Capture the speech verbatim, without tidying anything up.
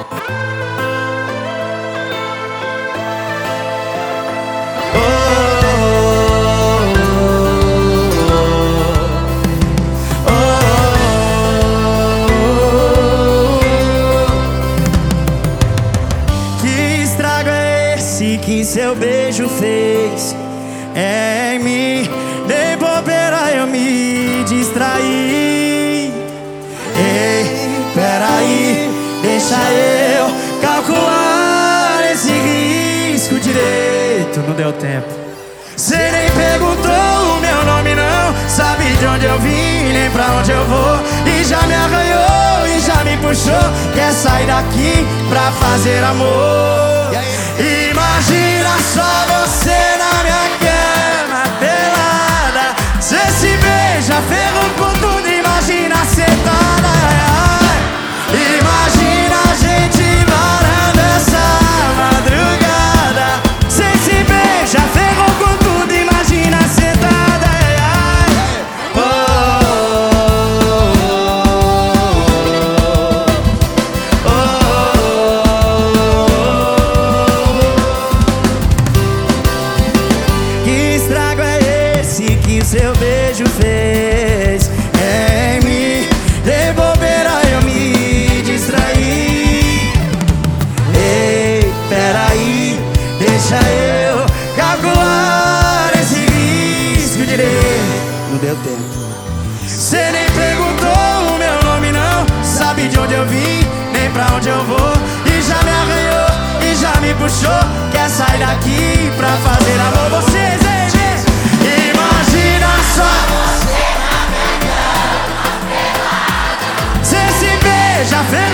Que seu beijo fez em mim, de bobeira eu me distraí. Ei, peraí, deixa eu calcular esse risco direito. Não deu tempo. Cê nem perguntou o meu nome não, sabe de onde eu vim, nem pra onde eu vou. E já me arranhou e já me puxou, quer sair daqui pra fazer amor. Imagina só você na minha cama pelada, cê se beija, ferro com tudo, imagina sentada. Imagina a gente varando essa madrugada, cê se beija, ferro com tudo, imagina sentada. Oh, oh, oh, oh. Que seu beijo fez em mim, de bobeira eu me distraí. Ei, peraí, deixa eu calcular esse risco direito. Não deu tempo. Cê nem perguntou o meu nome não, sabe de onde eu vim, nem pra onde eu vou. E já me arranhou e já me puxou, quer sair daqui pra fazer amor. Vocês, ei, já fez.